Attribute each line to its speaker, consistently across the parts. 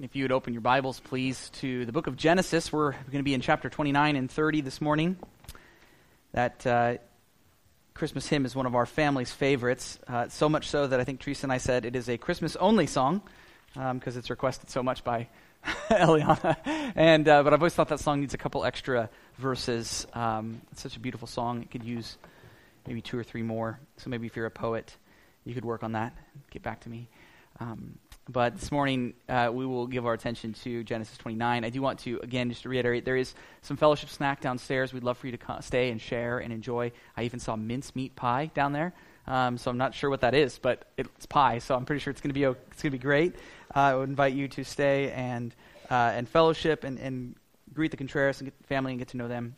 Speaker 1: If you would open your Bibles, please, to the book of Genesis. We're going to be in chapter 29 and 30 this morning. That Christmas hymn is one of our family's favorites, so much so that I think Teresa and I said it is a Christmas-only song, because it's requested so much by Eliana. But I've always thought that song needs a couple extra verses. It's such a beautiful song. It could use maybe 2 or 3 more. So maybe if you're a poet, you could work on that and get back to me. But this morning, we will give our attention to Genesis 29. I do want to, again, just to reiterate, there is some fellowship snack downstairs. We'd love for you to stay and share and enjoy. I even saw mincemeat pie down there, so I'm not sure what that is, but it's pie, so I'm pretty sure it's going to be great. I would invite you to stay and fellowship and greet the Contreras and get the family and get to know them.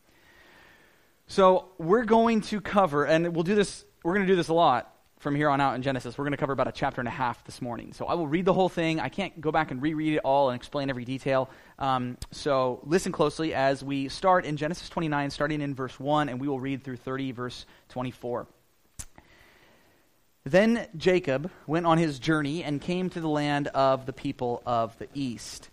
Speaker 1: So we're going to cover, and we're going to do this a lot from here on out in Genesis. We're going to cover about a chapter and a half this morning. So I will read the whole thing. I can't go back and reread it all and explain every detail. So listen closely as we start in Genesis 29, starting in verse 1, and we will read through 30, verse 24. Then Jacob went on his journey and came to the land of the people of the east.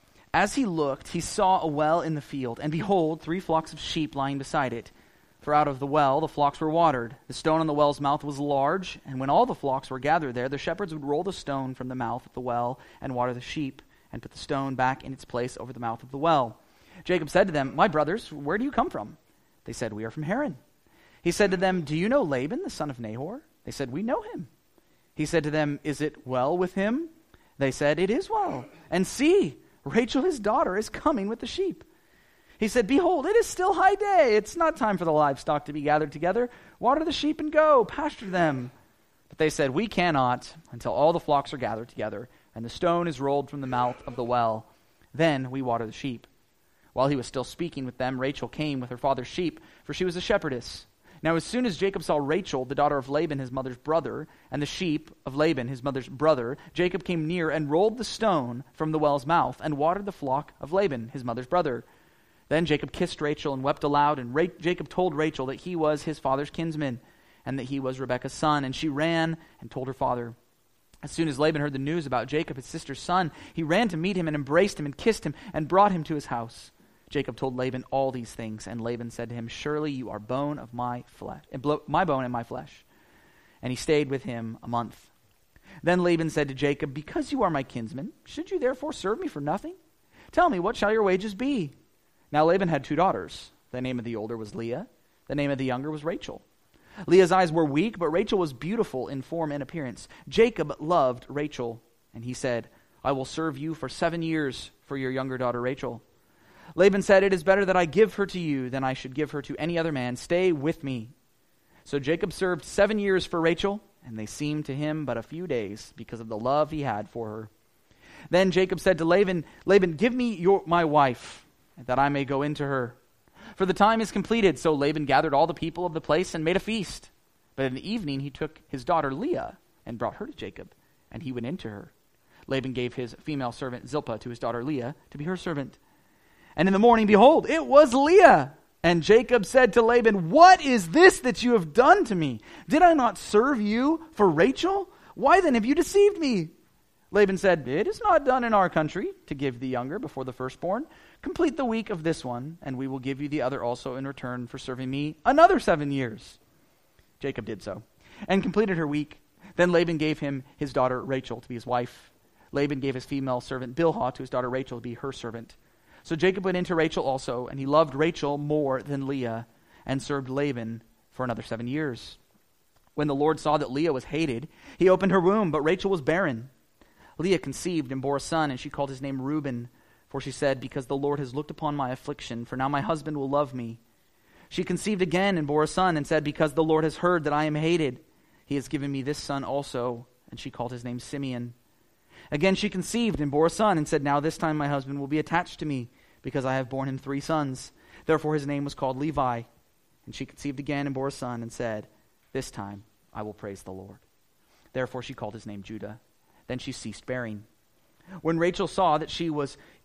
Speaker 1: As he looked, he saw a well in the field, and behold, 3 flocks of sheep lying beside it. For out of the well the flocks were watered. The stone on the well's mouth was large, and when all the flocks were gathered there, the shepherds would roll the stone from the mouth of the well and water the sheep, and put the stone back in its place over the mouth of the well. Jacob said to them, "My brothers, where do you come from?" They said, "We are from Haran." He said to them, "Do you know Laban, the son of Nahor?" They said, "We know him." He said to them, "Is it well with him?" They said, "It is well. And see, Rachel his daughter is coming with the sheep." He said, "Behold, it is still high day. It's not time for the livestock to be gathered together. Water the sheep and go, pasture them." But they said, "We cannot until all the flocks are gathered together, and the stone is rolled from the mouth of the well. Then we water the sheep." While he was still speaking with them, Rachel came with her father's sheep, for she was a shepherdess. Now as soon as Jacob saw Rachel, the daughter of Laban, his mother's brother, and the sheep of Laban, his mother's brother, Jacob came near and rolled the stone from the well's mouth and watered the flock of Laban, his mother's brother. Then Jacob kissed Rachel and wept aloud, and Jacob told Rachel that he was his father's kinsman, and that he was Rebekah's son. And she ran and told her father. As soon as Laban heard the news about Jacob, his sister's son, he ran to meet him and embraced him and kissed him and brought him to his house. Jacob told Laban all these things, and Laban said to him, "Surely you are bone of my flesh, my bone and my flesh." And he stayed with him a month. Then Laban said to Jacob, "Because you are my kinsman, should you therefore serve me for nothing? Tell me, what shall your wages be?" Now Laban had 2 daughters. The name of the older was Leah. The name of the younger was Rachel. Leah's eyes were weak, but Rachel was beautiful in form and appearance. Jacob loved Rachel, and he said, "I will serve you for 7 years for your younger daughter Rachel." Laban said, "It is better that I give her to you than I should give her to any other man. Stay with me." So Jacob served 7 years for Rachel, and they seemed to him but a few days because of the love he had for her. Then Jacob said to Laban, "Give me my wife, that I may go into her. For the time is completed." So Laban gathered all the people of the place and made a feast. But in the evening he took his daughter Leah and brought her to Jacob, and he went into her. Laban gave his female servant Zilpah to his daughter Leah to be her servant. And in the morning, behold, it was Leah. And Jacob said to Laban, "What is this that you have done to me? Did I not serve you for Rachel? Why then have you deceived me?" Laban said, "It is not done in our country to give the younger before the firstborn. Complete the week of this one, and we will give you the other also in return for serving me another 7 years." Jacob did so, and completed her week. Then Laban gave him his daughter Rachel to be his wife. Laban gave his female servant Bilhah to his daughter Rachel to be her servant. So Jacob went into Rachel also, and he loved Rachel more than Leah, and served Laban for another 7 years. When the Lord saw that Leah was hated, he opened her womb, but Rachel was barren. Leah conceived and bore a son, and she called his name Reuben, for she said, "Because the Lord has looked upon my affliction, for now my husband will love me." She conceived again and bore a son, and said, "Because the Lord has heard that I am hated, he has given me this son also." And she called his name Simeon. Again she conceived and bore a son, and said, "Now this time my husband will be attached to me, because I have borne him 3 sons. Therefore his name was called Levi. And she conceived again and bore a son, and said, "This time I will praise the Lord." Therefore she called his name Judah. Then she ceased bearing. When Rachel saw that she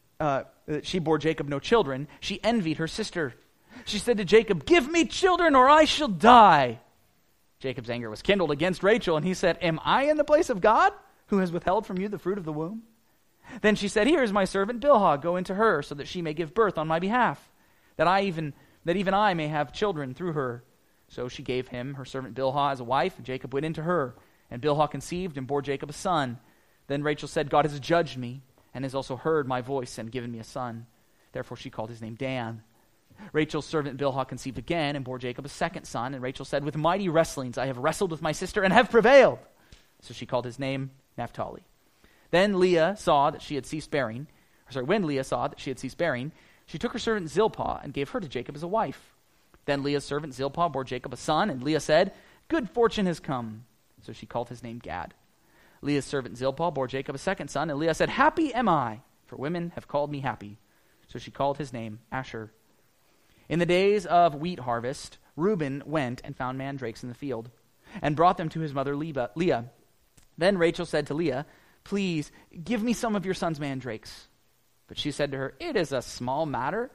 Speaker 1: bore Jacob no children, she envied her sister. She said to Jacob, "Give me children or I shall die." Jacob's anger was kindled against Rachel, and he said, "Am I in the place of God, who has withheld from you the fruit of the womb?" Then she said, "Here is my servant Bilhah. Go into her, so that she may give birth on my behalf, that even I may have children through her." So she gave him her servant Bilhah as a wife, and Jacob went into her. And Bilhah conceived and bore Jacob a son. Then Rachel said, "God has judged me, and has also heard my voice and given me a son." Therefore she called his name Dan. Rachel's servant Bilhah conceived again and bore Jacob a second son. And Rachel said, "With mighty wrestlings I have wrestled with my sister and have prevailed." So she called his name Naphtali. Then Leah saw that she had ceased bearing. When Leah saw that she had ceased bearing, she took her servant Zilpah and gave her to Jacob as a wife. Then Leah's servant Zilpah bore Jacob a son, and Leah said, "Good fortune has come." So she called his name Gad. Leah's servant Zilpah bore Jacob a second son, and Leah said, "Happy am I, for women have called me happy." So she called his name Asher. In the days of wheat harvest, Reuben went and found mandrakes in the field, and brought them to his mother Leah. Then Rachel said to Leah, "Please, give me some of your son's mandrakes." But she said to her, is it a small matter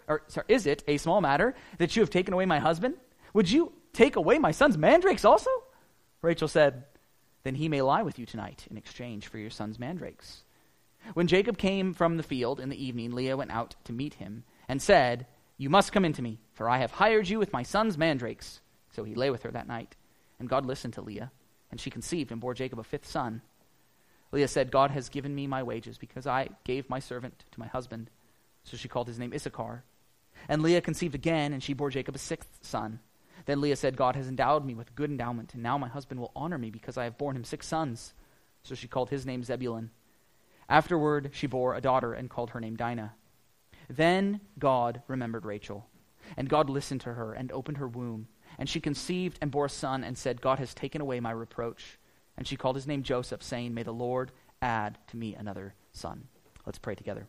Speaker 1: that you have taken away my husband? Would you take away my son's mandrakes also? Rachel said, "Then he may lie with you tonight in exchange for your son's mandrakes." When Jacob came from the field in the evening, Leah went out to meet him and said, "You must come in to me, for I have hired you with my son's mandrakes." So he lay with her that night. And God listened to Leah, and she conceived and bore Jacob a fifth son. Leah said, "God has given me my wages, because I gave my servant to my husband." So she called his name Issachar. And Leah conceived again, and she bore Jacob a sixth son. Then Leah said, "God has endowed me with good endowment, and now my husband will honor me, because I have borne him 6 sons." So she called his name Zebulun. Afterward she bore a daughter, and called her name Dinah. Then God remembered Rachel, and God listened to her, and opened her womb. And she conceived and bore a son, and said, "God has taken away my reproach." And she called his name Joseph, saying, "May the Lord add to me another son." Let's pray together.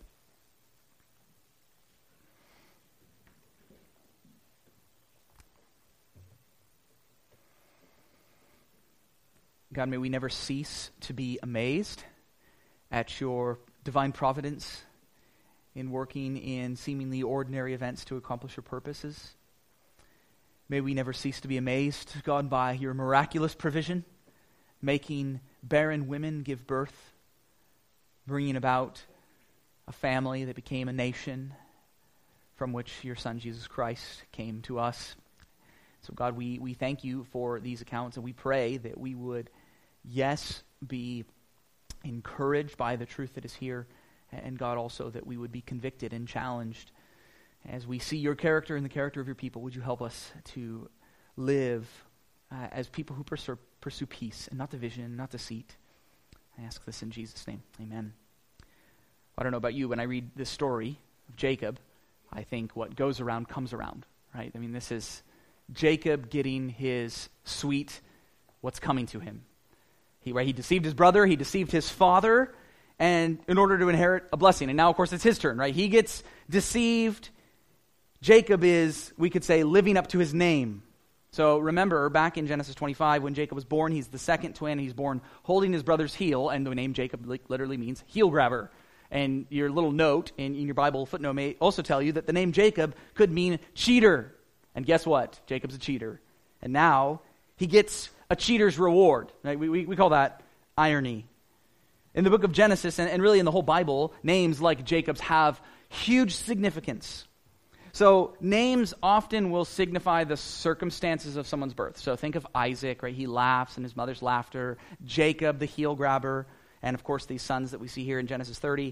Speaker 1: God, may we never cease to be amazed at your divine providence in working in seemingly ordinary events to accomplish your purposes. May we never cease to be amazed, God, by your miraculous provision, making barren women give birth, bringing about a family that became a nation from which your Son Jesus Christ came to us. So God, we thank you for these accounts, and we pray that we would, yes, be encouraged by the truth that is here, and God, also that we would be convicted and challenged as we see your character and the character of your people. Would you help us to live as people who pursue peace and not division, not deceit? I ask this in Jesus' name. Amen. I don't know about you, when I read this story of Jacob, I think what goes around comes around, right? I mean, this is Jacob getting his sweet what's coming to him. He deceived his brother, he deceived his father, and in order to inherit a blessing. And now, of course, it's his turn, right? He gets deceived. Jacob is, we could say, living up to his name. So remember, back in Genesis 25, when Jacob was born, he's the second twin. He's born holding his brother's heel, and the name Jacob literally means heel grabber. And your little note in your Bible footnote may also tell you that the name Jacob could mean cheater. And guess what? Jacob's a cheater. And now he gets a cheater's reward. Right? We call that irony. In the book of Genesis, and really in the whole Bible, names like Jacob's have huge significance. So names often will signify the circumstances of someone's birth. So think of Isaac, right? He laughs in his mother's laughter. Jacob, the heel grabber. And of course, these sons that we see here in Genesis 30.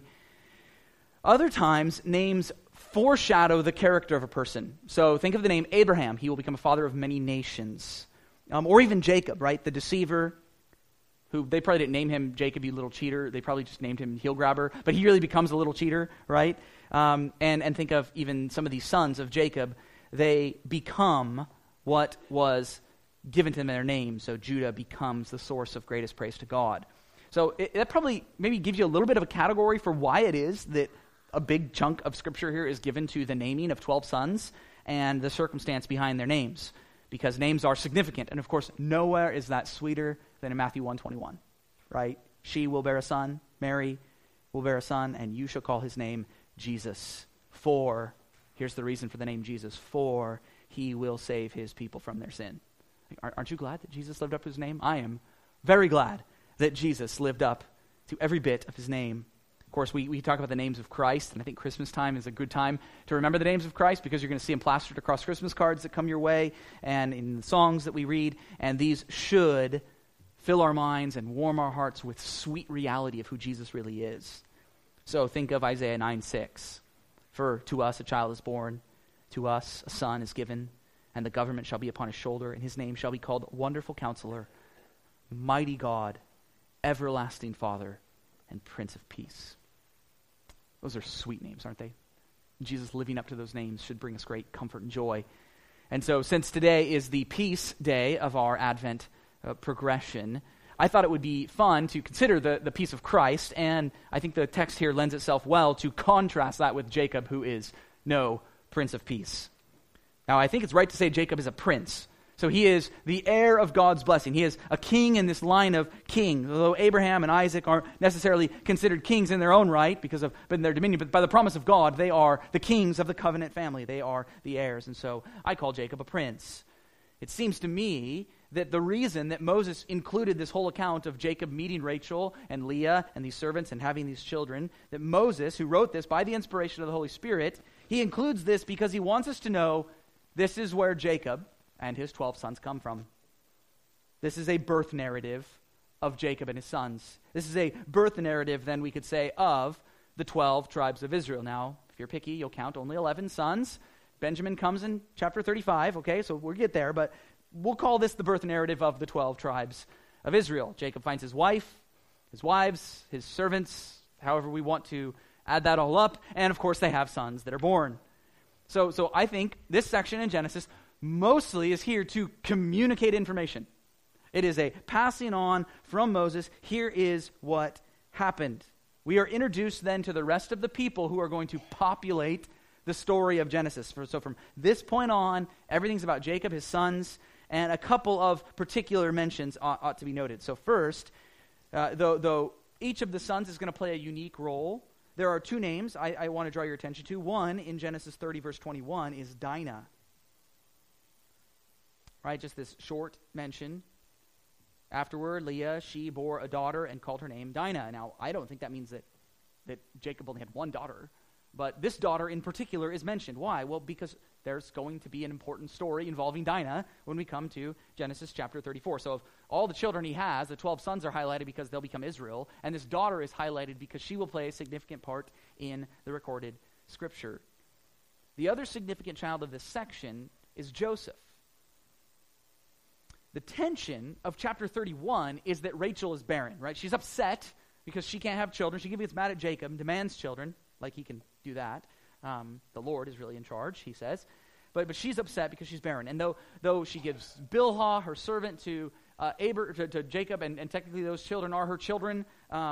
Speaker 1: Other times, names foreshadow the character of a person. So think of the name Abraham. He will become a father of many nations. Or even Jacob, right? The deceiver, who they probably didn't name him Jacob, you little cheater. They probably just named him heel grabber. But he really becomes a little cheater, right? And think of even some of these sons of Jacob. They become what was given to them in their name. So Judah becomes the source of greatest praise to God. So that probably maybe gives you a little bit of a category for why it is that a big chunk of Scripture here is given to the naming of 12 sons and the circumstance behind their names. Because names are significant. And of course, nowhere is that sweeter than in Matthew 1:21, right? She will bear a son, Mary will bear a son, and you shall call his name Jesus. For, here's the reason for the name Jesus, for he will save his people from their sin. Aren't you glad that Jesus lived up to his name? I am very glad that Jesus lived up to every bit of his name. course, we talk about the names of Christ, and I think Christmas time is a good time to remember the names of Christ because you're going to see them plastered across Christmas cards that come your way and in the songs that we read, and these should fill our minds and warm our hearts with sweet reality of who Jesus really is. So think of Isaiah 9:6. For to us a child is born, to us a son is given, and the government shall be upon his shoulder, and his name shall be called Wonderful Counselor, Mighty God, Everlasting Father, and Prince of Peace. Those are sweet names, aren't they? Jesus living up to those names should bring us great comfort and joy. And so since today is the peace day of our Advent progression, I thought it would be fun to consider the peace of Christ, and I think the text here lends itself well to contrast that with Jacob, who is no Prince of Peace. Now, I think it's right to say Jacob is a prince. So he is the heir of God's blessing. He is a king in this line of kings. Although Abraham and Isaac aren't necessarily considered kings in their own right because of their dominion, but by the promise of God, they are the kings of the covenant family. They are the heirs. And so I call Jacob a prince. It seems to me that the reason that Moses included this whole account of Jacob meeting Rachel and Leah and these servants and having these children, that Moses, who wrote this by the inspiration of the Holy Spirit, he includes this because he wants us to know this is where Jacob and his 12 sons come from. This is a birth narrative of Jacob and his sons. This is a birth narrative, then we could say, of the 12 tribes of Israel. Now, if you're picky, you'll count only 11 sons. Benjamin comes in chapter 35, okay, so we'll get there, but we'll call this the birth narrative of the 12 tribes of Israel. Jacob finds his wife, his wives, his servants, however we want to add that all up, and of course they have sons that are born. So I think this section in Genesis mostly is here to communicate information. It is a passing on from Moses. Here is what happened. We are introduced then to the rest of the people who are going to populate the story of Genesis. So from this point on, everything's about Jacob, his sons, and a couple of particular mentions ought to be noted. So first, though each of the sons is going to play a unique role, there are two names I want to draw your attention to. One, in Genesis 30, verse 21, is Dinah. Right, just this short mention. Afterward, Leah, she bore a daughter and called her name Dinah. Now, I don't think that means that Jacob only had one daughter, but this daughter in particular is mentioned. Why? Well, because there's going to be an important story involving Dinah when we come to Genesis chapter 34. So of all the children he has, the 12 sons are highlighted because they'll become Israel, and this daughter is highlighted because she will play a significant part in the recorded scripture. The other significant child of this section is Joseph. The tension of chapter 31 is that Rachel is barren, right? She's upset because she can't have children. She gets mad at Jacob and demands children, like he can do that. The Lord is really in charge, he says. But she's upset because she's barren. And though she gives Bilhah, her servant, to Jacob, and technically those children are her children,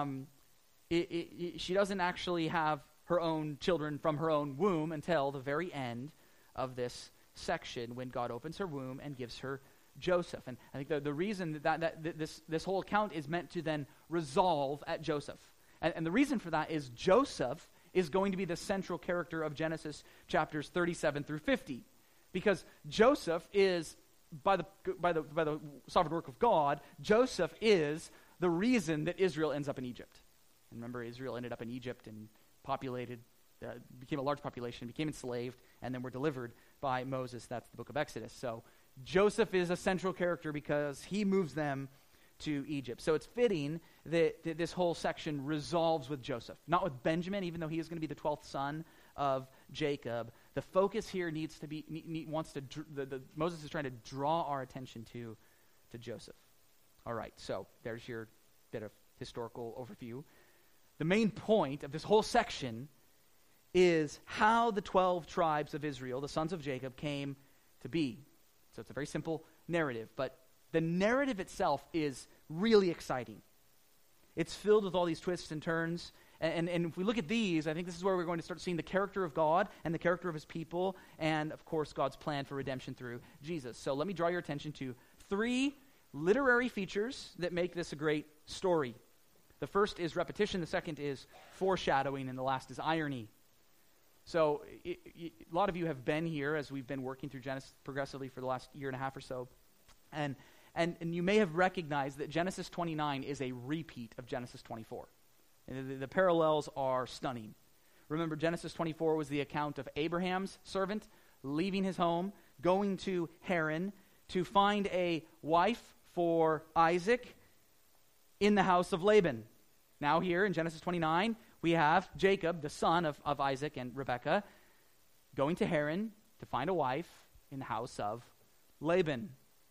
Speaker 1: she doesn't actually have her own children from her own womb until the very end of this section when God opens her womb and gives her Joseph. And I think the reason that this whole account is meant to then resolve at Joseph. And the reason for that is Joseph is going to be the central character of Genesis chapters 37 through 50. Because Joseph is, by the sovereign work of God, Joseph is the reason that Israel ends up in Egypt. And remember, Israel ended up in Egypt and became a large population, became enslaved, and then were delivered by Moses. That's the book of Exodus. So Joseph is a central character because he moves them to Egypt. So it's fitting that this whole section resolves with Joseph, not with Benjamin, even though he is going to be the 12th son of Jacob. The focus here needs to be, Moses is trying to draw our attention to Joseph. All right, so there's your bit of historical overview. The main point of this whole section is how the 12 tribes of Israel, the sons of Jacob, came to be. So it's a very simple narrative, but the narrative itself is really exciting. It's filled with all these twists and turns, and if we look at these, I think this is where we're going to start seeing the character of God and the character of his people, and of course God's plan for redemption through Jesus. So let me draw your attention to 3 literary features that make this a great story. The first is repetition, the second is foreshadowing, and the last is irony. So a lot of you have been here as we've been working through Genesis progressively for the last year and a half or so. And you may have recognized that Genesis 29 is a repeat of Genesis 24. And the parallels are stunning. Remember, Genesis 24 was the account of Abraham's servant leaving his home, going to Haran to find a wife for Isaac in the house of Laban. Now here in Genesis 29, we have Jacob, the son of Isaac and Rebekah, going to Haran to find a wife in the house of Laban.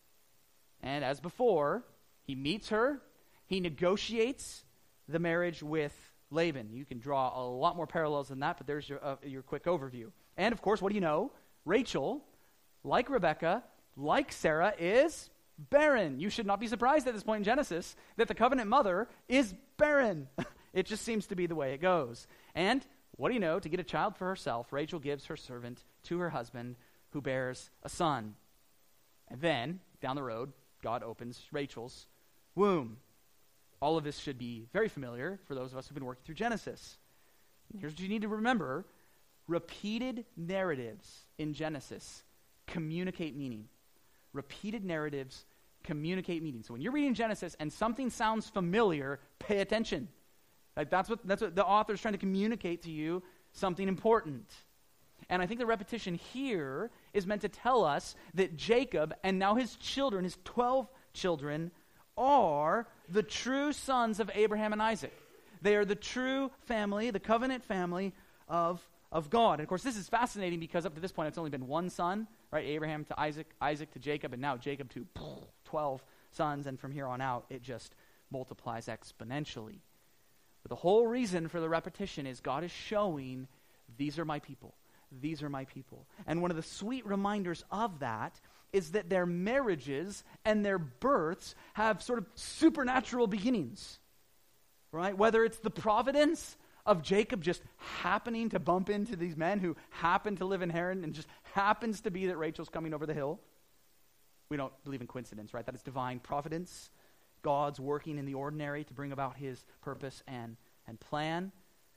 Speaker 1: And as before, he meets her, he negotiates the marriage with Laban. You can draw a lot more parallels than that, but there's your quick overview. And of course, what do you know? Rachel, like Rebekah, like Sarah, is barren. You should not be surprised at this point in Genesis that the covenant mother is barren. It just seems to be the way it goes. And what do you know? To get a child for herself, Rachel gives her servant to her husband, who bears a son. And then, down the road, God opens Rachel's womb. All of this should be very familiar for those of us who've been working through Genesis. And here's what you need to remember. Repeated narratives in Genesis communicate meaning. Repeated narratives communicate meaning. So when you're reading Genesis and something sounds familiar, pay attention. Like that's what the author's trying to communicate to you, something important. And I think the repetition here is meant to tell us that Jacob and now his children, his 12 children, are the true sons of Abraham and Isaac. They are the true family, the covenant family of God. And of course, this is fascinating because up to this point, it's only been one son, right? Abraham to Isaac, Isaac to Jacob, and now Jacob to 12 sons. And from here on out, it just multiplies exponentially. But the whole reason for the repetition is God is showing, these are my people. These are my people. And one of the sweet reminders of that is that their marriages and their births have sort of supernatural beginnings, right? Whether it's the providence of Jacob just happening to bump into these men who happen to live in Haran, and just happens to be that Rachel's coming over the hill. We don't believe in coincidence, right? That is divine providence. God's working in the ordinary to bring about his purpose and plan.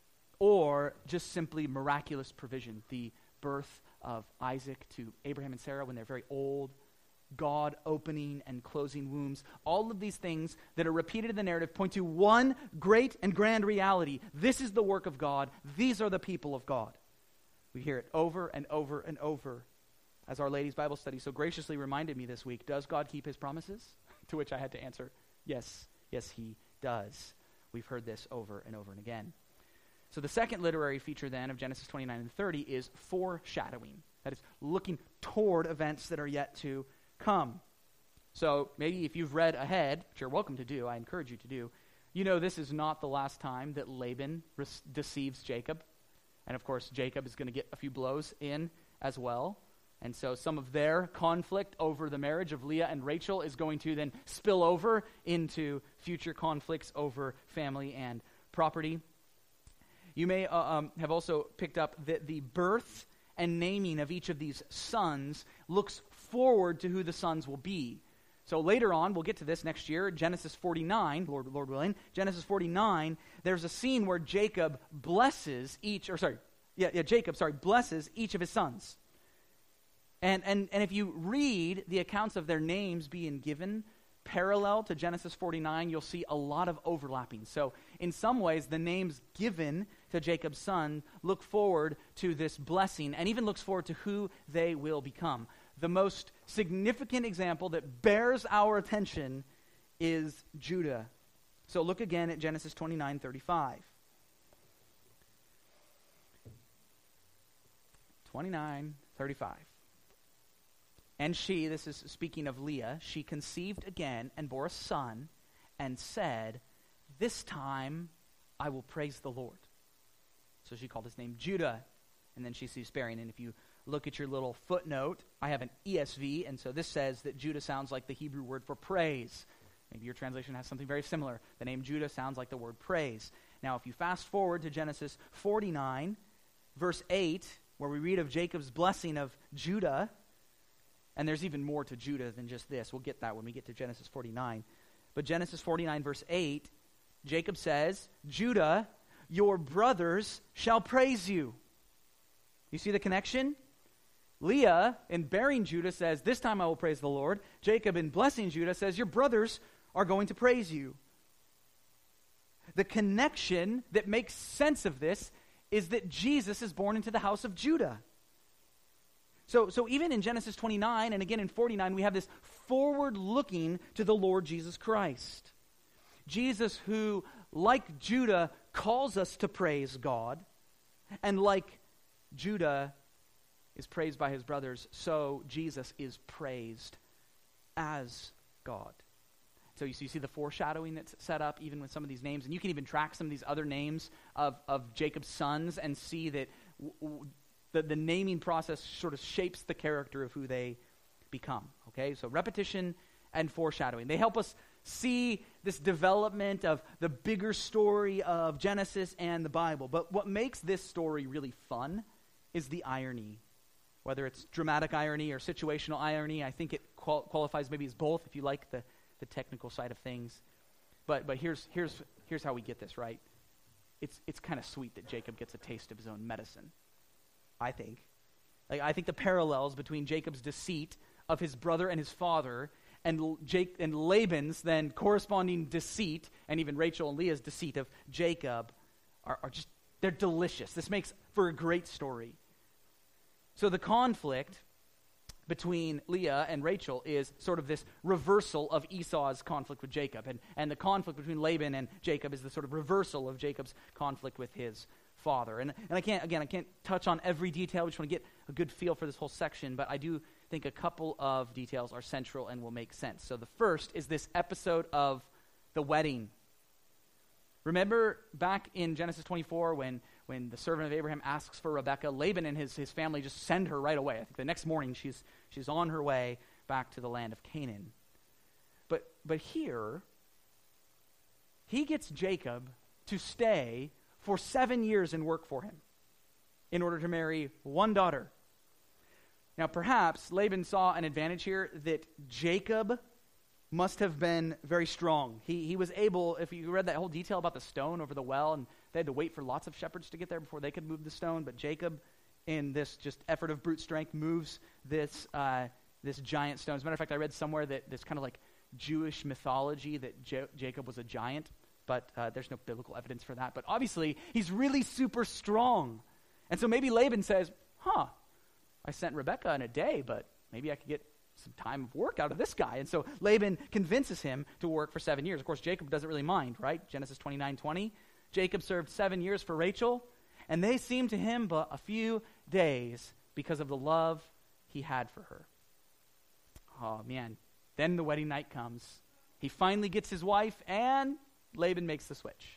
Speaker 1: Or just simply miraculous provision, the birth of Isaac to Abraham and Sarah when they're very old, God opening and closing wombs. All of these things that are repeated in the narrative point to one great and grand reality. This is the work of God. These are the people of God. We hear it over and over and over. As Our Lady's Bible study so graciously reminded me this week, does God keep his promises? To which I had to answer, yes, he does. We've heard this over and over and again. So the second literary feature then of Genesis 29 and 30 is foreshadowing. That is, looking toward events that are yet to come. So maybe if you've read ahead, which you're welcome to do, I encourage you to do, you know this is not the last time that Laban deceives Jacob. And of course, Jacob is going to get a few blows in as well. And so some of their conflict over the marriage of Leah and Rachel is going to then spill over into future conflicts over family and property. You may have also picked up that the birth and naming of each of these sons looks forward to who the sons will be. So later on, we'll get to this next year, Genesis 49, Lord willing, Genesis 49, there's a scene where Jacob blesses blesses each of his sons. And if you read the accounts of their names being given parallel to Genesis 49, you'll see a lot of overlapping. So in some ways, the names given to Jacob's son look forward to this blessing and even looks forward to who they will become. The most significant example that bears our attention is Judah. So look again at Genesis 29:35. 29:35. And she, this is speaking of Leah, she conceived again and bore a son and said, "This time I will praise the Lord." So she called his name Judah, and then she ceased bearing. And if you look at your little footnote, I have an ESV, and so this says that Judah sounds like the Hebrew word for praise. Maybe your translation has something very similar. The name Judah sounds like the word praise. Now, if you fast forward to Genesis 49, verse 8, where we read of Jacob's blessing of Judah, and there's even more to Judah than just this. We'll get that when we get to Genesis 49. But Genesis 49, verse 8, Jacob says, "Judah, your brothers shall praise you." You see the connection? Leah, in bearing Judah, says, "This time I will praise the Lord." Jacob, in blessing Judah, says, "Your brothers are going to praise you." The connection that makes sense of this is that Jesus is born into the house of Judah. So even in Genesis 29 and again in 49, we have this forward looking to the Lord Jesus Christ. Jesus who, like Judah, calls us to praise God, and like Judah is praised by his brothers, so Jesus is praised as God. So you see the foreshadowing that's set up even with some of these names, and you can even track some of these other names of Jacob's sons and see that the naming process sort of shapes the character of who they become. Okay, so repetition and foreshadowing. They help us see this development of the bigger story of Genesis and the Bible. But what makes this story really fun is the irony. Whether it's dramatic irony or situational irony, I think it qualifies maybe as both if you like the technical side of things. But here's how we get this, right? It's kind of sweet that Jacob gets a taste of his own medicine, I think. I think the parallels between Jacob's deceit of his brother and his father and Laban's then corresponding deceit, and even Rachel and Leah's deceit of Jacob are just, they're delicious. This makes for a great story. So the conflict between Leah and Rachel is sort of this reversal of Esau's conflict with Jacob. And the conflict between Laban and Jacob is the sort of reversal of Jacob's conflict with his father. And I can't touch on every detail. We just want to get a good feel for this whole section, but I do think a couple of details are central and will make sense. So the first is this episode of the wedding. Remember back in Genesis 24 when the servant of Abraham asks for Rebekah, Laban and his family just send her right away. I think the next morning she's on her way back to the land of Canaan. But here, he gets Jacob to stay for 7 years and work for him in order to marry one daughter. Now perhaps Laban saw an advantage here that Jacob must have been very strong. He was able, if you read that whole detail about the stone over the well, and they had to wait for lots of shepherds to get there before they could move the stone, but Jacob, in this just effort of brute strength, moves this giant stone. As a matter of fact, I read somewhere that this kind of like Jewish mythology that Jacob was a giant, but there's no biblical evidence for that. But obviously, he's really super strong. And so maybe Laban says, I sent Rebekah in a day, but maybe I could get some time of work out of this guy. And so Laban convinces him to work for 7 years. Of course, Jacob doesn't really mind, right? Genesis 29:20. Jacob served 7 years for Rachel, and they seemed to him but a few days because of the love he had for her. Oh, man. Then the wedding night comes. He finally gets his wife, and Laban makes the switch.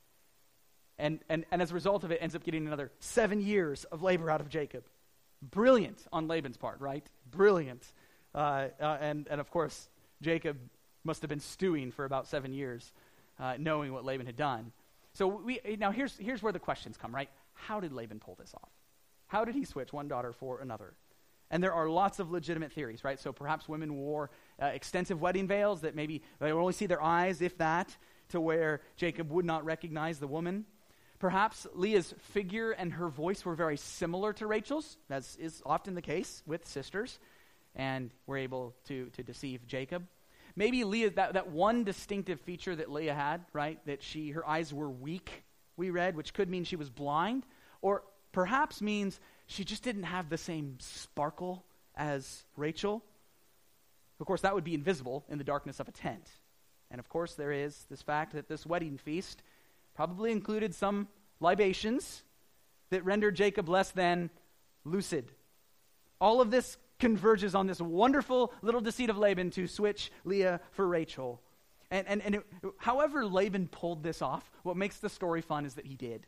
Speaker 1: And as a result of it, ends up getting another 7 years of labor out of Jacob. Brilliant on Laban's part, right? Brilliant. And of course, Jacob must have been stewing for about 7 years, knowing what Laban had done. So now here's where the questions come, right? How did Laban pull this off? How did he switch one daughter for another? And there are lots of legitimate theories, right? So perhaps women wore extensive wedding veils that maybe they would only see their eyes, if that, to where Jacob would not recognize the woman. Perhaps Leah's figure and her voice were very similar to Rachel's, as is often the case with sisters, and were able to deceive Jacob. Maybe Leah, that one distinctive feature that Leah had, right, that her eyes were weak, we read, which could mean she was blind, or perhaps means she just didn't have the same sparkle as Rachel. Of course, that would be invisible in the darkness of a tent. And of course, there is this fact that this wedding feast probably included some libations that rendered Jacob less than lucid. All of this converges on this wonderful little deceit of Laban to switch Leah for Rachel. And however Laban pulled this off, what makes the story fun is that he did.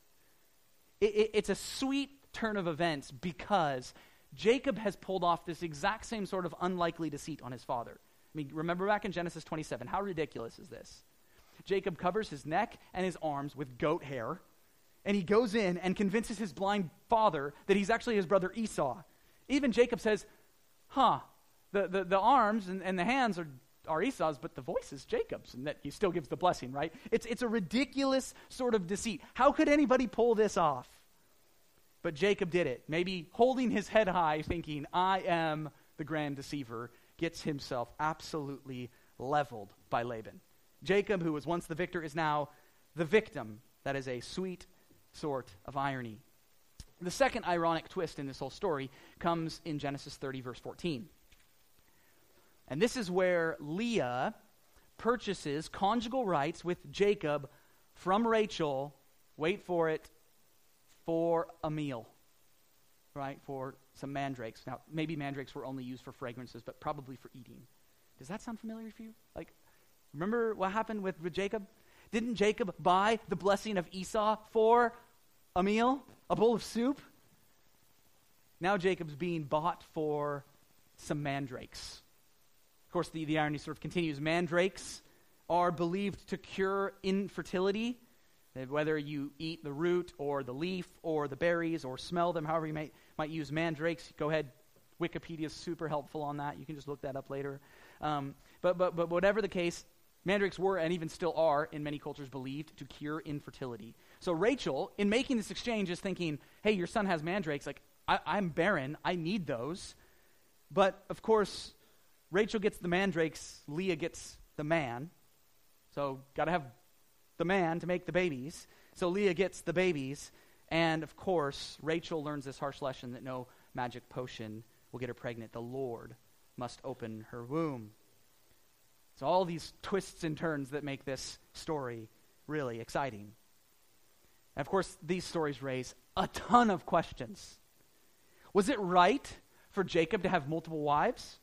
Speaker 1: It's a sweet turn of events because Jacob has pulled off this exact same sort of unlikely deceit on his father. I mean, remember back in Genesis 27, how ridiculous is this? Jacob covers his neck and his arms with goat hair, and he goes in and convinces his blind father that he's actually his brother Esau. Even Jacob says, the arms and the hands are Esau's, but the voice is Jacob's, and that he still gives the blessing, right? It's a ridiculous sort of deceit. How could anybody pull this off? But Jacob did it. Maybe holding his head high, thinking, I am the grand deceiver, gets himself absolutely leveled by Laban. Jacob, who was once the victor, is now the victim. That is a sweet sort of irony. The second ironic twist in this whole story comes in Genesis 30, verse 14. And this is where Leah purchases conjugal rights with Jacob from Rachel, wait for it, for a meal, right? For some mandrakes. Now, maybe mandrakes were only used for fragrances, but probably for eating. Does that sound familiar for you? Like, remember what happened with Jacob? Didn't Jacob buy the blessing of Esau for a meal, a bowl of soup? Now Jacob's being bought for some mandrakes. Of course, the irony sort of continues. Mandrakes are believed to cure infertility. Whether you eat the root or the leaf or the berries or smell them, however you might use mandrakes, go ahead. Wikipedia is super helpful on that. You can just look that up later. But whatever the case, mandrakes were and even still are in many cultures believed to cure infertility. So Rachel, in making this exchange, is thinking, hey, your son has mandrakes. Like, I'm barren. I need those. But, of course, Rachel gets the mandrakes. Leah gets the man. So got to have the man to make the babies. So Leah gets the babies. And, of course, Rachel learns this harsh lesson that no magic potion will get her pregnant. The Lord must open her womb. So all these twists and turns that make this story really exciting. And of course, these stories raise a ton of questions. Was it right for Jacob to have multiple wives?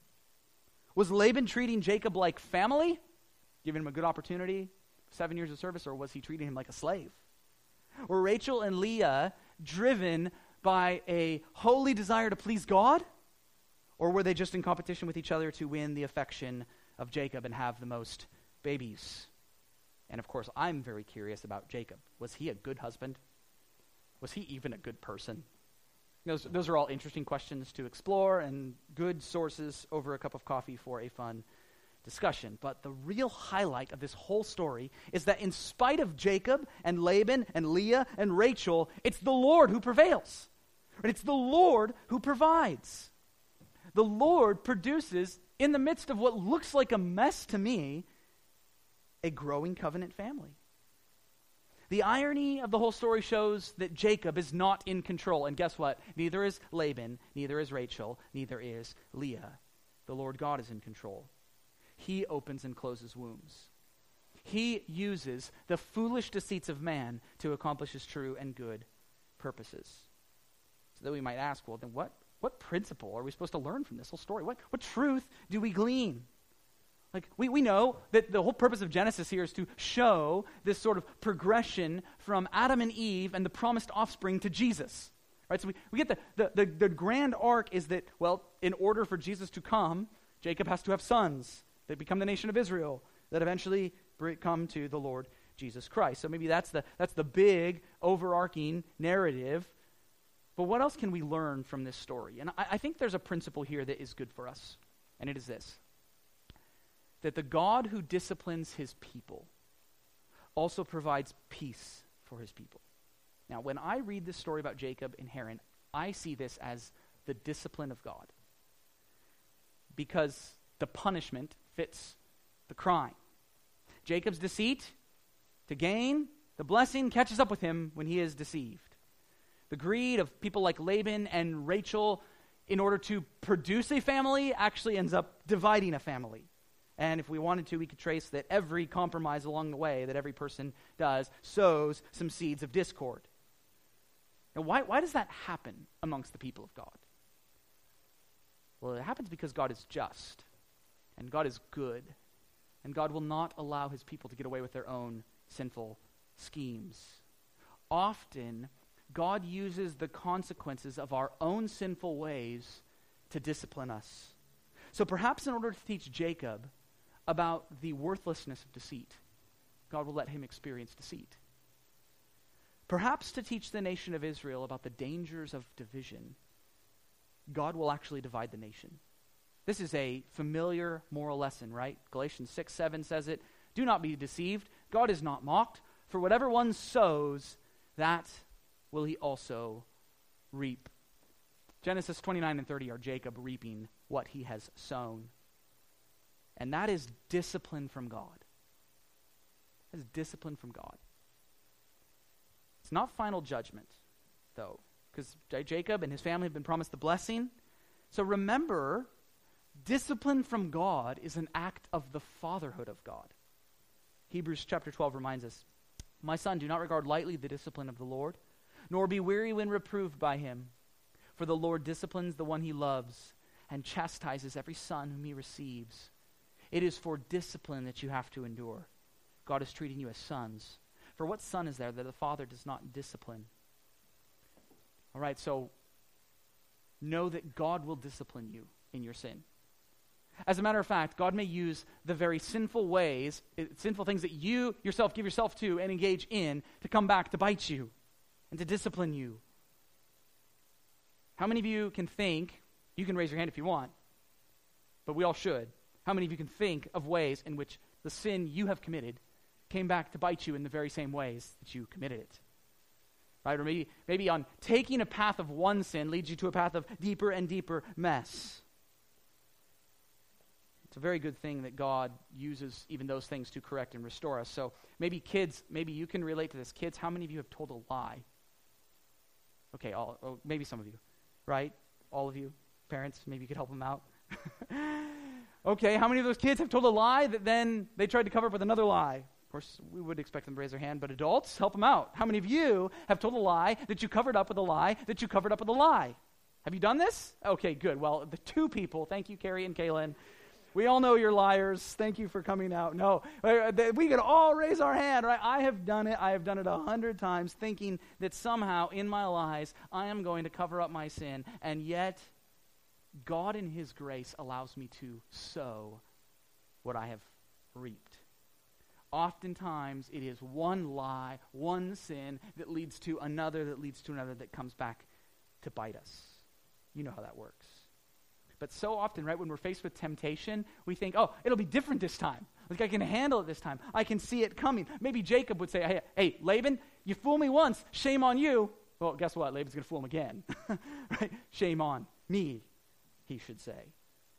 Speaker 1: Was Laban treating Jacob like family, giving him a good opportunity, 7 years of service, or was he treating him like a slave? Were Rachel and Leah driven by a holy desire to please God? Or were they just in competition with each other to win the affection of Jacob and have the most babies? And of course, I'm very curious about Jacob. Was he a good husband? Was he even a good person? Those are all interesting questions to explore and good sources over a cup of coffee for a fun discussion. But the real highlight of this whole story is that in spite of Jacob and Laban and Leah and Rachel, it's the Lord who prevails. Right? It's the Lord who provides. The Lord produces, in the midst of what looks like a mess to me, a growing covenant family. The irony of the whole story shows that Jacob is not in control. And guess what? Neither is Laban, neither is Rachel, neither is Leah. The Lord God is in control. He opens and closes wombs. He uses the foolish deceits of man to accomplish his true and good purposes. So that we might ask, well, then what principle are we supposed to learn from this whole story? What truth do we glean? Like, we know that the whole purpose of Genesis here is to show this sort of progression from Adam and Eve and the promised offspring to Jesus. Right? So we get the grand arc is that, well, in order for Jesus to come, Jacob has to have sons that become the nation of Israel that eventually come to the Lord Jesus Christ. So maybe that's the big overarching narrative. But what else can we learn from this story? And I think there's a principle here that is good for us, and it is this: that the God who disciplines his people also provides peace for his people. Now, when I read this story about Jacob and Haran, I see this as the discipline of God, because the punishment fits the crime. Jacob's deceit to gain the blessing catches up with him when he is deceived. The greed of people like Laban and Rachel in order to produce a family actually ends up dividing a family. And if we wanted to, we could trace that every compromise along the way that every person does sows some seeds of discord. Now, why does that happen amongst the people of God? Well, it happens because God is just, and God is good, and God will not allow his people to get away with their own sinful schemes. Often, God uses the consequences of our own sinful ways to discipline us. So perhaps in order to teach Jacob about the worthlessness of deceit, God will let him experience deceit. Perhaps to teach the nation of Israel about the dangers of division, God will actually divide the nation. This is a familiar moral lesson, right? Galatians 6:7 says it. Do not be deceived. God is not mocked. For whatever one sows, that will he also reap. Genesis 29 and 30 are Jacob reaping what he has sown. And that is discipline from God. That is discipline from God. It's not final judgment, though, because Jacob and his family have been promised the blessing. So remember, discipline from God is an act of the fatherhood of God. Hebrews chapter 12 reminds us, "My son, do not regard lightly the discipline of the Lord, nor be weary when reproved by him. For the Lord disciplines the one he loves and chastises every son whom he receives. It is for discipline that you have to endure. God is treating you as sons. For what son is there that the father does not discipline?" All right, so know that God will discipline you in your sin. As a matter of fact, God may use the very sinful ways, sinful things that you yourself give yourself to and engage in to come back to bite you and to discipline you. How many of you can think, you can raise your hand if you want, but we all should. How many of you can think of ways in which the sin you have committed came back to bite you in the very same ways that you committed it? Right? Or maybe on taking a path of one sin leads you to a path of deeper and deeper mess. It's a very good thing that God uses even those things to correct and restore us. So maybe kids, maybe you can relate to this. Kids, how many of you have told a lie? Okay, maybe some of you, right? All of you, parents, maybe you could help them out. Okay, how many of those kids have told a lie that then they tried to cover up with another lie? Of course, we would expect them to raise their hand, but adults, help them out. How many of you have told a lie that you covered up with a lie that you covered up with a lie? Have you done this? Okay, good. Well, the two people, thank you, Carrie and Kaylin. We all know you're liars. Thank you for coming out. No, we could all raise our hand, right? I have done it. I have done it 100 times, thinking that somehow in my lies I am going to cover up my sin, and yet God in his grace allows me to sow what I have reaped. Oftentimes it is one lie, one sin that leads to another, that comes back to bite us. You know how that works. But so often, right, when we're faced with temptation, we think, oh, it'll be different this time. Like, I can handle it this time. I can see it coming. Maybe Jacob would say, hey, Laban, you fooled me once. Shame on you. Well, guess what? Laban's going to fool him again. Right? Shame on me, he should say.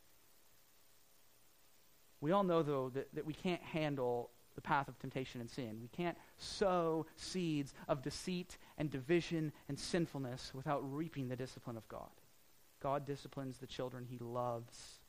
Speaker 1: We all know, though, that we can't handle the path of temptation and sin. We can't sow seeds of deceit and division and sinfulness without reaping the discipline of God. God disciplines the children he loves.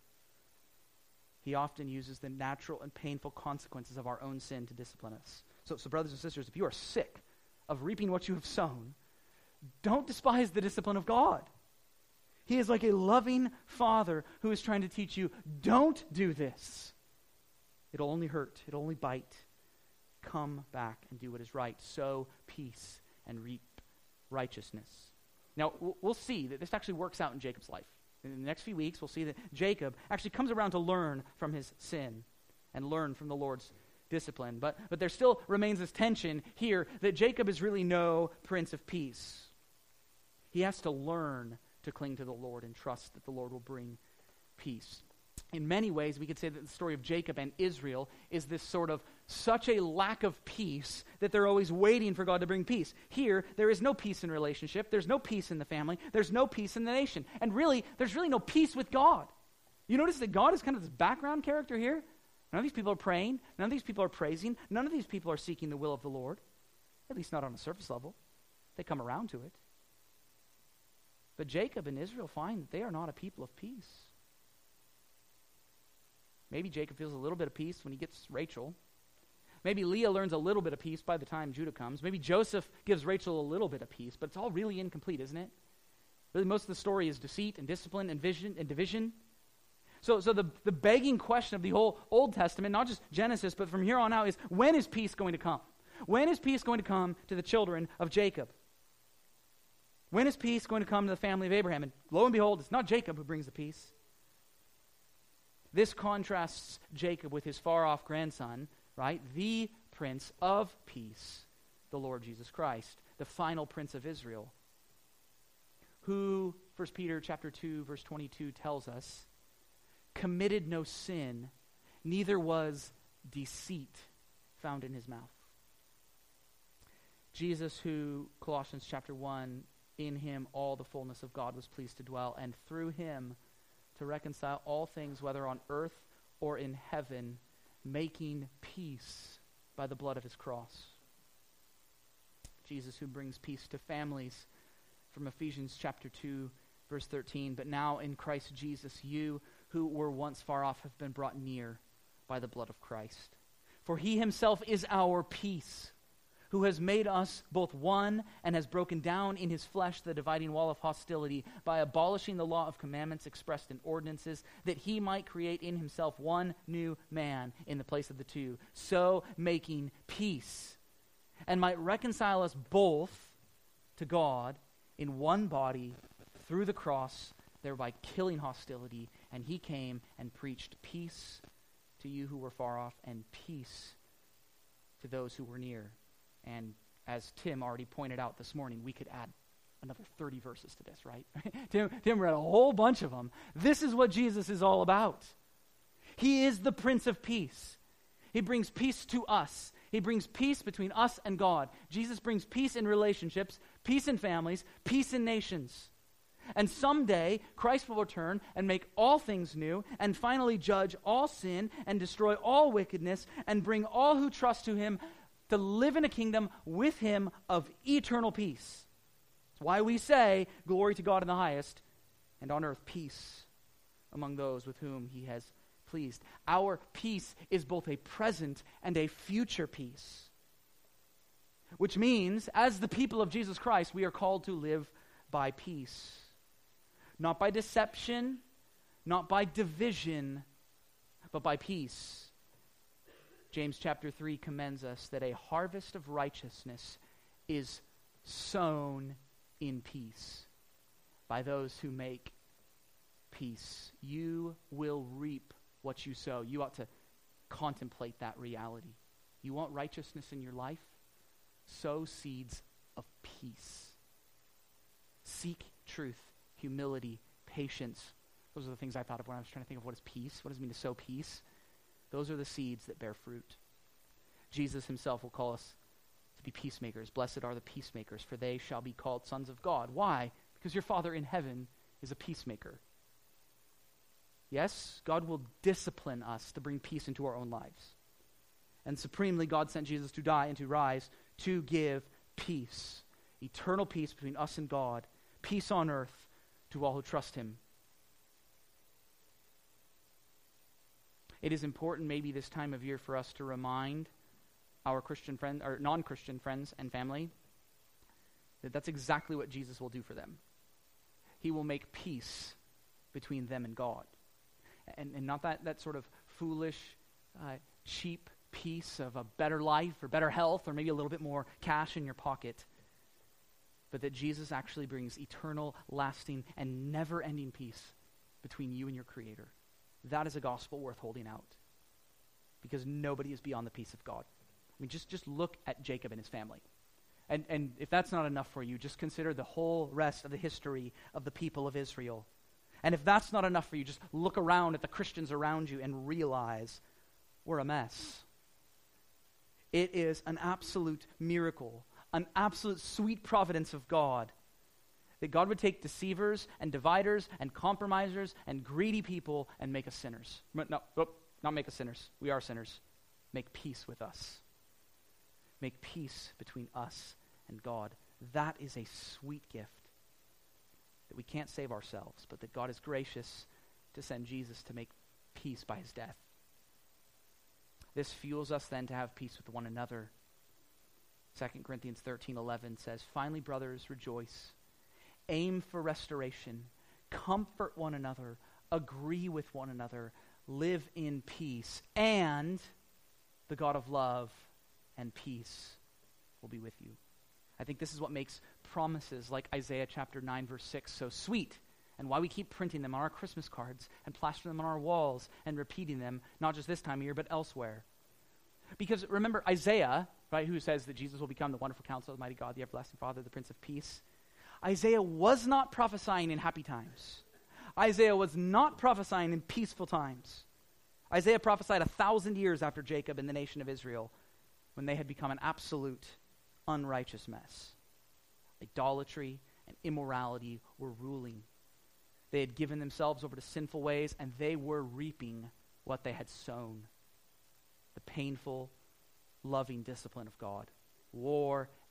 Speaker 1: He often uses the natural and painful consequences of our own sin to discipline us. So brothers and sisters, if you are sick of reaping what you have sown, don't despise the discipline of God. He is like a loving father who is trying to teach you, don't do this. It'll only hurt. It'll only bite. Come back and do what is right. Sow peace and reap righteousness. Now, we'll see that this actually works out in Jacob's life. In the next few weeks, we'll see that Jacob actually comes around to learn from his sin and learn from the Lord's discipline. But there still remains this tension here that Jacob is really no Prince of Peace. He has to learn to cling to the Lord and trust that the Lord will bring peace. In many ways, we could say that the story of Jacob and Israel is this sort of such a lack of peace that they're always waiting for God to bring peace. Here, there is no peace in relationship. There's no peace in the family. There's no peace in the nation. And really, there's really no peace with God. You notice that God is kind of this background character here? None of these people are praying. None of these people are praising. None of these people are seeking the will of the Lord. At least not on a surface level. They come around to it. But Jacob and Israel find that they are not a people of peace. Maybe Jacob feels a little bit of peace when he gets Rachel. Maybe Leah learns a little bit of peace by the time Judah comes. Maybe Joseph gives Rachel a little bit of peace, but it's all really incomplete, isn't it? Really, most of the story is deceit and discipline and vision and division. So the begging question of the whole Old Testament, not just Genesis, but from here on out, is when is peace going to come? When is peace going to come to the children of Jacob? When is peace going to come to the family of Abraham? And lo and behold, it's not Jacob who brings the peace. This contrasts Jacob with his far-off grandson, right? The Prince of Peace, the Lord Jesus Christ, the final Prince of Israel, who, 1 Peter chapter 2, verse 22 tells us, committed no sin, neither was deceit found in his mouth. Jesus, who, Colossians chapter 1, in him all the fullness of God was pleased to dwell, and through him to reconcile all things, whether on earth or in heaven, making peace by the blood of his cross. Jesus who brings peace to families, from Ephesians chapter 2, verse 13. But now in Christ Jesus, you who were once far off have been brought near by the blood of Christ. For he himself is our peace, who has made us both one and has broken down in his flesh the dividing wall of hostility by abolishing the law of commandments expressed in ordinances, that he might create in himself one new man in the place of the two, so making peace, and might reconcile us both to God in one body through the cross, thereby killing hostility. And he came and preached peace to you who were far off and peace to those who were near. And as Tim already pointed out this morning, we could add another 30 verses to this, right? Tim read a whole bunch of them. This is what Jesus is all about. He is the Prince of Peace. He brings peace to us. He brings peace between us and God. Jesus brings peace in relationships, peace in families, peace in nations. And someday, Christ will return and make all things new and finally judge all sin and destroy all wickedness and bring all who trust to him to live in a kingdom with him of eternal peace. That's why we say, glory to God in the highest, and on earth peace among those with whom he has pleased. Our peace is both a present and a future peace. Which means, as the people of Jesus Christ, we are called to live by peace. Not by deception, not by division, but by peace. James chapter 3 commends us that a harvest of righteousness is sown in peace by those who make peace. You will reap what you sow. You ought to contemplate that reality. You want righteousness in your life? Sow seeds of peace. Seek truth, humility, patience. Those are the things I thought of when I was trying to think of what is peace. What does it mean to sow peace? Those are the seeds that bear fruit. Jesus himself will call us to be peacemakers. Blessed are the peacemakers, for they shall be called sons of God. Why? Because your Father in heaven is a peacemaker. Yes, God will discipline us to bring peace into our own lives. And supremely, God sent Jesus to die and to rise to give peace, eternal peace between us and God, peace on earth to all who trust him. It is important maybe this time of year for us to remind our Christian friends, or non-Christian friends and family, that that's exactly what Jesus will do for them. He will make peace between them and God. And not that sort of foolish, cheap peace of a better life or better health or maybe a little bit more cash in your pocket, but that Jesus actually brings eternal, lasting, and never-ending peace between you and your Creator. That is a gospel worth holding out, because nobody is beyond the peace of God. I mean, just look at Jacob and his family. And if that's not enough for you, just consider the whole rest of the history of the people of Israel. And if that's not enough for you, just look around at the Christians around you and realize we're a mess. It is an absolute miracle, an absolute sweet providence of God, that God would take deceivers and dividers and compromisers and greedy people and make us sinners. No, not make us sinners. We are sinners. Make peace with us. Make peace between us and God. That is a sweet gift that we can't save ourselves, but that God is gracious to send Jesus to make peace by his death. This fuels us then to have peace with one another. 2 Corinthians 13:11 says, "Finally, brothers, rejoice. Aim for restoration. Comfort one another. Agree with one another. Live in peace. And the God of love and peace will be with you." I think this is what makes promises like Isaiah chapter 9, verse 6 so sweet, and why we keep printing them on our Christmas cards and plastering them on our walls and repeating them, not just this time of year, but elsewhere. Because remember Isaiah, right, who says that Jesus will become the wonderful counselor, the mighty God, the everlasting Father, the Prince of Peace. Isaiah was not prophesying in happy times. Isaiah was not prophesying in peaceful times. Isaiah prophesied 1,000 years after Jacob and the nation of Israel, when they had become an absolute unrighteous mess. Idolatry and immorality were ruling. They had given themselves over to sinful ways, and they were reaping what they had sown. The painful, loving discipline of God. War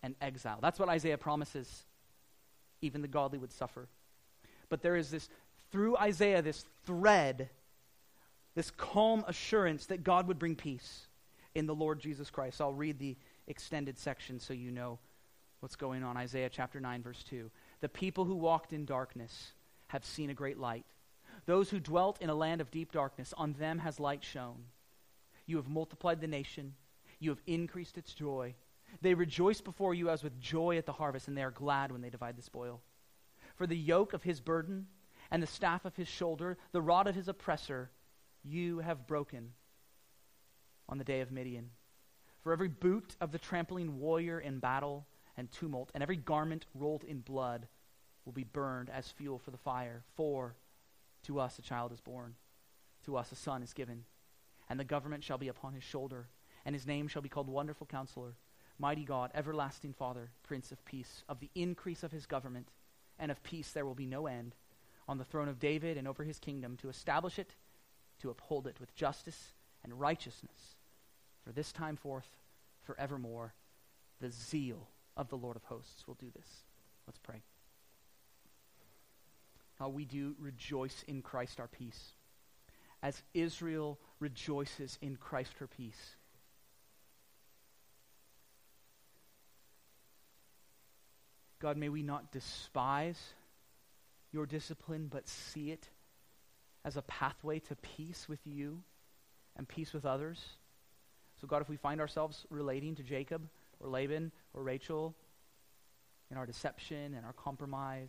Speaker 1: and exile. That's what Isaiah promises. Even the godly would suffer. But there is this, through Isaiah, this thread, this calm assurance that God would bring peace in the Lord Jesus Christ. I'll read the extended section so you know what's going on. Isaiah chapter 9, verse 2. The people who walked in darkness have seen a great light. Those who dwelt in a land of deep darkness, on them has light shone. You have multiplied the nation. You have increased its joy. They rejoice before you as with joy at the harvest, and they are glad when they divide the spoil. For the yoke of his burden and the staff of his shoulder, the rod of his oppressor, you have broken on the day of Midian. For every boot of the trampling warrior in battle and tumult, and every garment rolled in blood will be burned as fuel for the fire. For to us a child is born, to us a son is given, and the government shall be upon his shoulder, and his name shall be called Wonderful Counselor, Mighty God, Everlasting Father, Prince of Peace. Of the increase of his government and of peace there will be no end, on the throne of David and over his kingdom, to establish it, to uphold it with justice and righteousness, for this time forth, forevermore. The zeal of the Lord of hosts will do this. Let's pray. We do rejoice in Christ our peace, as Israel rejoices in Christ her peace. God, may we not despise your discipline, but see it as a pathway to peace with you and peace with others. So God, if we find ourselves relating to Jacob or Laban or Rachel in our deception and our compromise,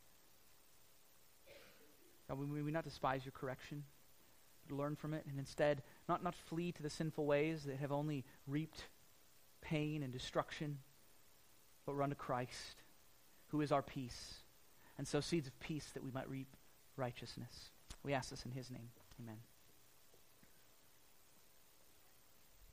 Speaker 1: God, may we not despise your correction, but learn from it, and instead not flee to the sinful ways that have only reaped pain and destruction, but run to Christ, who is our peace, and sow seeds of peace that we might reap righteousness. We ask this in his name. Amen.